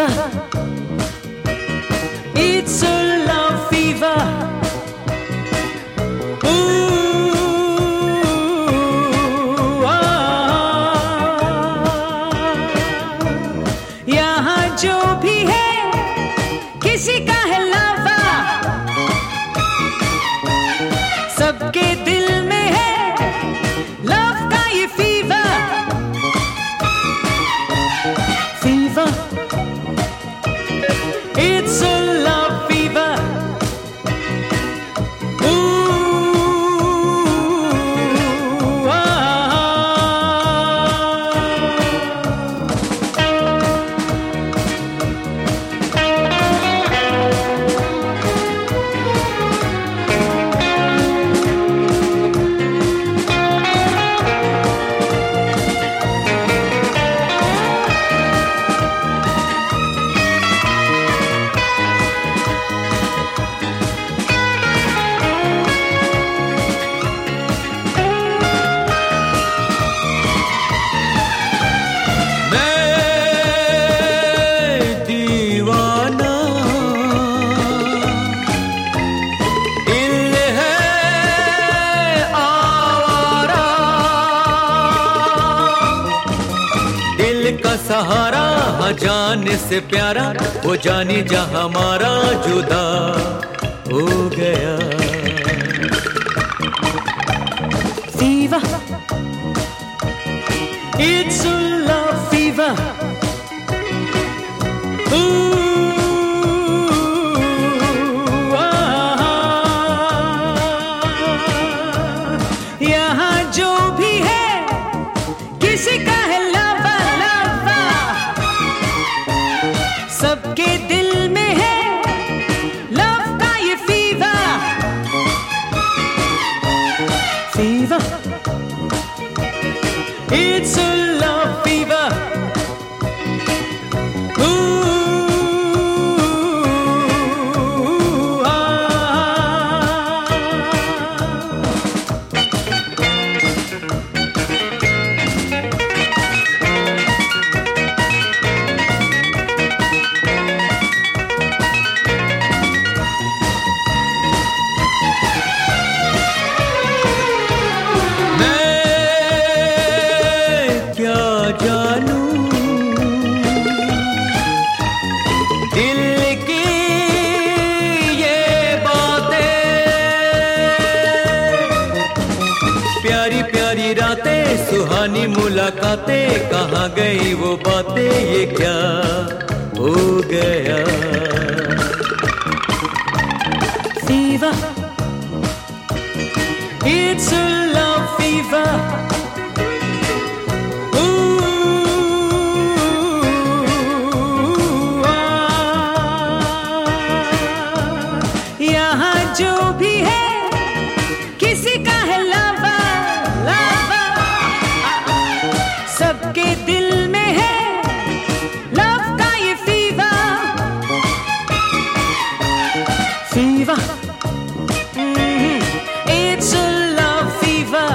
It's a love fever. Ooh, यहाँ जो भी है किसी का है लावा, सबके दिल में है लव का ये fever. Fever, it's a love fever. Ooh, का सहारा हाँ जाने से प्यारा, वो जानी जा हमारा जुदा हो गया. fever, it's a love fever. Ooh, यहाँ जो भी है किसी का है लावा, लावा, सबके दिल में है लव का ये fever. Fever, it's a love fever. Ooh, दिल की ये बातें, प्यारी प्यारी रातें, सुहानी मुलाकातें, कहाँ गई वो बातें, ये क्या हो गया. fever, it's a love fever. यहाँ जो भी है किसी का है लावा, लावा, सबके दिल में है लव का ये fever. Fever, it's a love fever.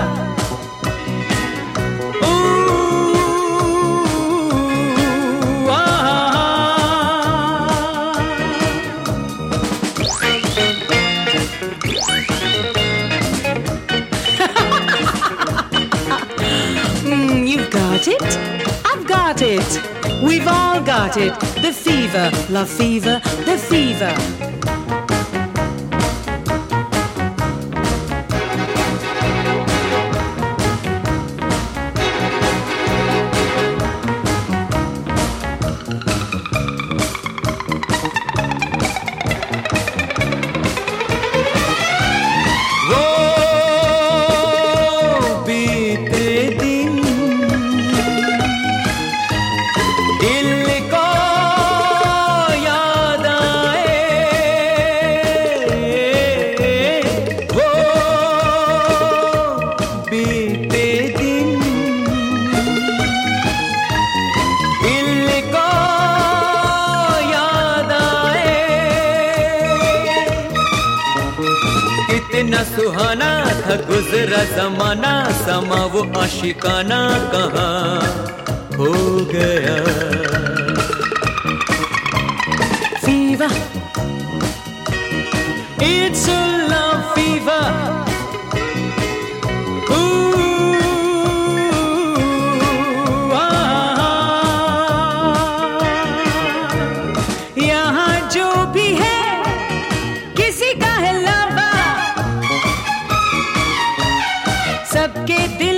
You've got it, I've got it, we've all got it. The fever, love fever, the fever. कितना सुहाना था गुजरा जमाना, समा वो आशिकाना कहाँ हो गया. fever. It's a love fever. Ooh, यहाँ जो भी है किसी का है लवा, सबके दिल